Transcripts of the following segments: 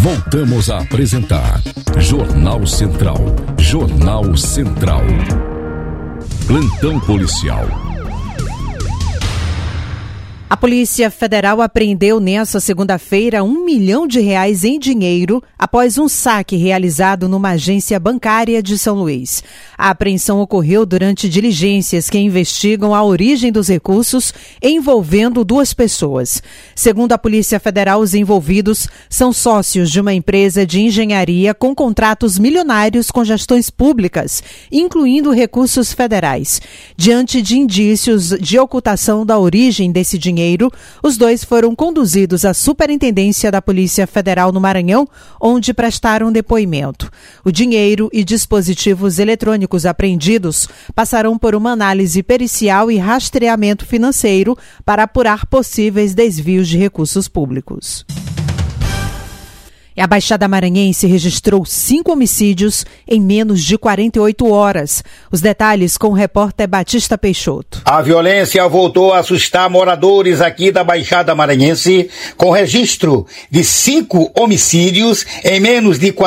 Voltamos a apresentar Jornal Central. Jornal Central. Plantão policial. A Polícia Federal apreendeu nesta segunda-feira R$1 milhão em dinheiro após um saque realizado numa agência bancária de São Luís. A apreensão ocorreu durante diligências que investigam a origem dos recursos envolvendo duas pessoas. Segundo a Polícia Federal, os envolvidos são sócios de uma empresa de engenharia com contratos milionários com gestões públicas, incluindo recursos federais. Diante de indícios de ocultação da origem desse dinheiro, os dois foram conduzidos à Superintendência da Polícia Federal no Maranhão, onde prestaram depoimento. O dinheiro e dispositivos eletrônicos apreendidos passarão por uma análise pericial e rastreamento financeiro para apurar possíveis desvios de recursos públicos. A Baixada Maranhense registrou 5 homicídios em menos de 48 horas. Os detalhes com o repórter Batista Peixoto. A violência voltou a assustar moradores aqui da Baixada Maranhense, com registro de 5 homicídios em menos de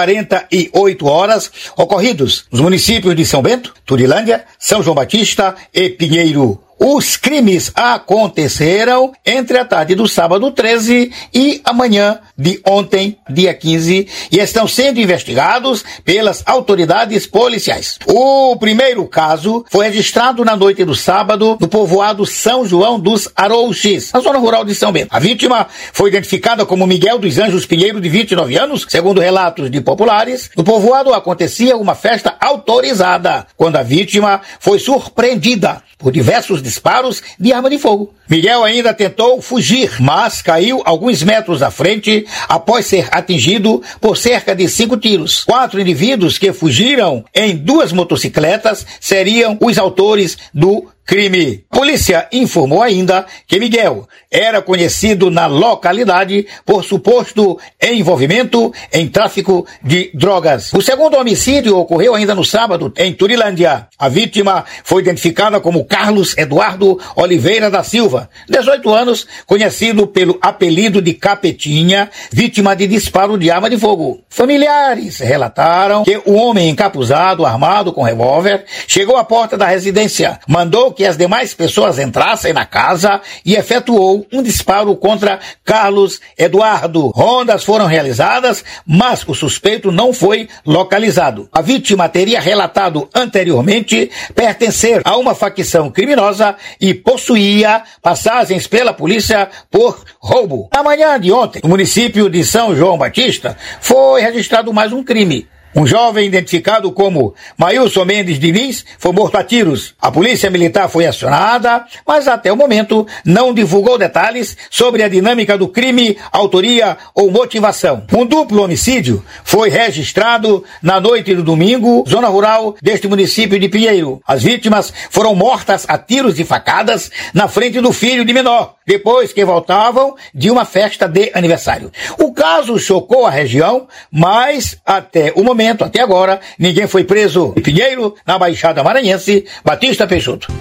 48 horas ocorridos nos municípios de São Bento, Turilândia, São João Batista e Pinheiro. Os crimes aconteceram entre a tarde do sábado 13 e a manhã de ontem, dia 15, e estão sendo investigados pelas autoridades policiais. O primeiro caso foi registrado na noite do sábado no povoado São João dos Arouxes, na zona rural de São Bento. A vítima foi identificada como Miguel dos Anjos Pinheiro, de 29 anos, segundo relatos de populares. No povoado acontecia uma festa autorizada, quando a vítima foi surpreendida por diversos disparos de arma de fogo. Miguel ainda tentou fugir, mas caiu alguns metros à frente após ser atingido por cerca de 5 tiros. 4 indivíduos que fugiram em 2 motocicletas seriam os autores do crime. A polícia informou ainda que Miguel era conhecido na localidade por suposto envolvimento em tráfico de drogas. O segundo homicídio ocorreu ainda no sábado em Turilândia. A vítima foi identificada como Carlos Eduardo Oliveira da Silva, 18 anos, conhecido pelo apelido de Capetinha, vítima de disparo de arma de fogo. Familiares relataram que o homem encapuzado, armado com revólver, chegou à porta da residência, mandou que as demais pessoas entrassem na casa e efetuou um disparo contra Carlos Eduardo. Rondas foram realizadas, mas o suspeito não foi localizado. A vítima teria relatado anteriormente pertencer a uma facção criminosa e possuía passagens pela polícia por roubo. Na manhã de ontem, no município de São João Batista, foi registrado mais um crime. Um jovem identificado como Maílson Mendes Diniz foi morto a tiros. A polícia militar foi acionada, mas até o momento não divulgou detalhes sobre a dinâmica do crime, autoria ou motivação. Um duplo homicídio foi registrado na noite do domingo, zona rural deste município de Pinheiro. As vítimas foram mortas a tiros e facadas na frente do filho de menor, depois que voltavam de uma festa de aniversário. O caso chocou a região, mas até o momento, até agora, ninguém foi preso. Em Pinheiro, na Baixada Maranhense, Batista Peixoto.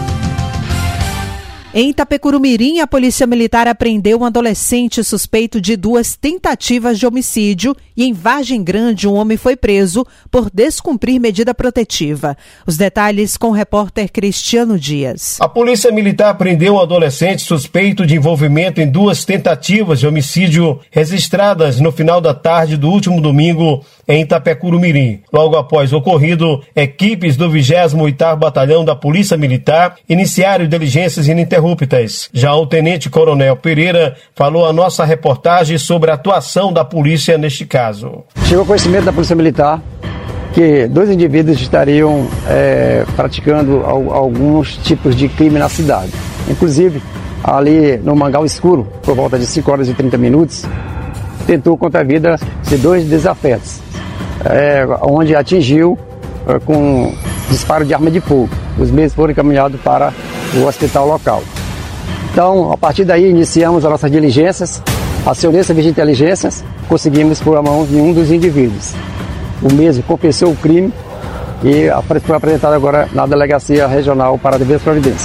Em Itapecurumirim, a Polícia Militar apreendeu um adolescente suspeito de 2 tentativas de homicídio e em Vargem Grande um homem foi preso por descumprir medida protetiva. Os detalhes com o repórter Cristiano Dias. A Polícia Militar apreendeu um adolescente suspeito de envolvimento em 2 tentativas de homicídio registradas no final da tarde do último domingo em Itapecurumirim. Logo após o ocorrido, equipes do 28º Batalhão da Polícia Militar iniciaram diligências ininterruptas. Já o Tenente-Coronel Pereira falou a nossa reportagem sobre a atuação da polícia neste caso. Chegou conhecimento da Polícia Militar que 2 indivíduos estariam praticando alguns tipos de crime na cidade. Inclusive, ali no Mangal Escuro, por volta de 5 horas e 30 minutos, tentou contra a vida de 2 desafetos, onde atingiu com disparo de arma de fogo. Os mesmos foram encaminhados para o hospital local. Então, a partir daí, iniciamos as nossas diligências, acionei a Serviço de Inteligências, conseguimos pôr a mão de um dos indivíduos. O mesmo confessou o crime e foi apresentado agora na Delegacia Regional para devidas providências.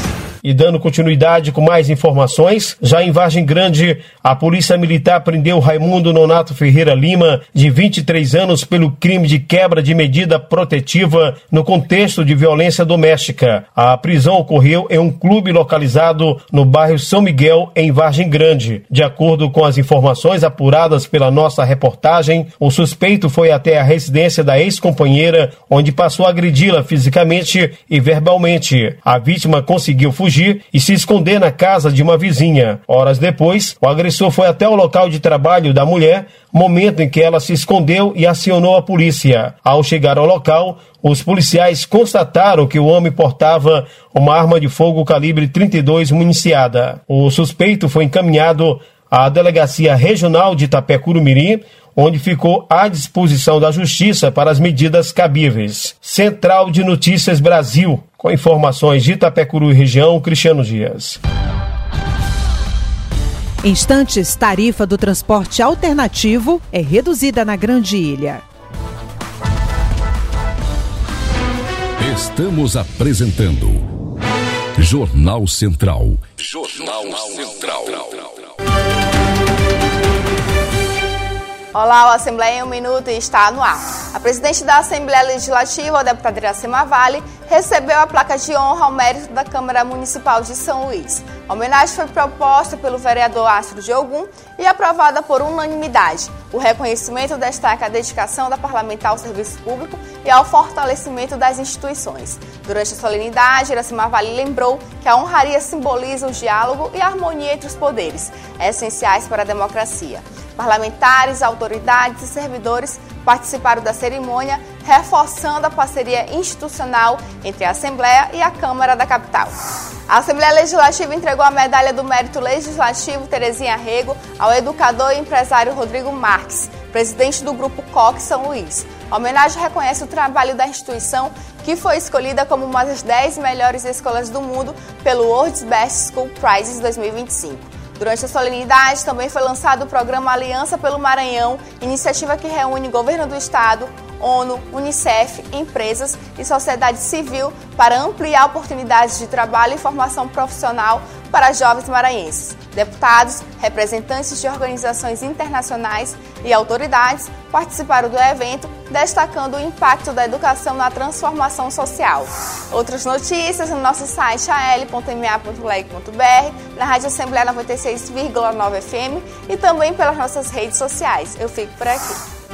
E dando continuidade com mais informações, já em Vargem Grande, a Polícia Militar prendeu Raimundo Nonato Ferreira Lima, de 23 anos, pelo crime de quebra de medida protetiva no contexto de violência doméstica. A prisão ocorreu em um clube localizado no bairro São Miguel, em Vargem Grande. De acordo com as informações apuradas pela nossa reportagem, o suspeito foi até a residência da ex-companheira, onde passou a agredi-la fisicamente e verbalmente. A vítima conseguiu fugir e se esconder na casa de uma vizinha. Horas depois, o agressor foi até o local de trabalho da mulher, momento em que ela se escondeu e acionou a polícia. Ao chegar ao local, os policiais constataram que o homem portava uma arma de fogo calibre 32 municiada. O suspeito foi encaminhado à Delegacia Regional de Itapecuru-Mirim, onde ficou à disposição da Justiça para as medidas cabíveis. Central de Notícias Brasil, com informações de Itapecuru e região, Cristiano Dias. Em instantes, tarifa do transporte alternativo é reduzida na Grande Ilha. Estamos apresentando Jornal Central. Jornal Central. Olá, o Assembleia em um Minuto está no ar. A presidente da Assembleia Legislativa, a deputada Iracema Vale, recebeu a placa de honra ao mérito da Câmara Municipal de São Luís. A homenagem foi proposta pelo vereador Astro de Ogum e aprovada por unanimidade. O reconhecimento destaca a dedicação da parlamentar ao serviço público e ao fortalecimento das instituições. Durante a solenidade, Iracema Vale lembrou que a honraria simboliza o diálogo e a harmonia entre os poderes, essenciais para a democracia. Parlamentares, autoridades e servidores participaram da cerimônia, reforçando a parceria institucional entre a Assembleia e a Câmara da capital. A Assembleia Legislativa entregou a medalha do Mérito Legislativo Terezinha Rego ao educador e empresário Rodrigo Marques, presidente do Grupo Coque São Luís. A homenagem reconhece o trabalho da instituição, que foi escolhida como uma das 10 melhores escolas do mundo pelo World's Best School Prizes 2025. Durante a solenidade, também foi lançado o programa Aliança pelo Maranhão, iniciativa que reúne governo do estado, ONU, Unicef, empresas e sociedade civil para ampliar oportunidades de trabalho e formação profissional para jovens maranhenses. Deputados, representantes de organizações internacionais e autoridades participaram do evento, destacando o impacto da educação na transformação social. Outras notícias no nosso site al.ma.leg.br, na Rádio Assembleia 96,9 FM e também pelas nossas redes sociais. Eu fico por aqui.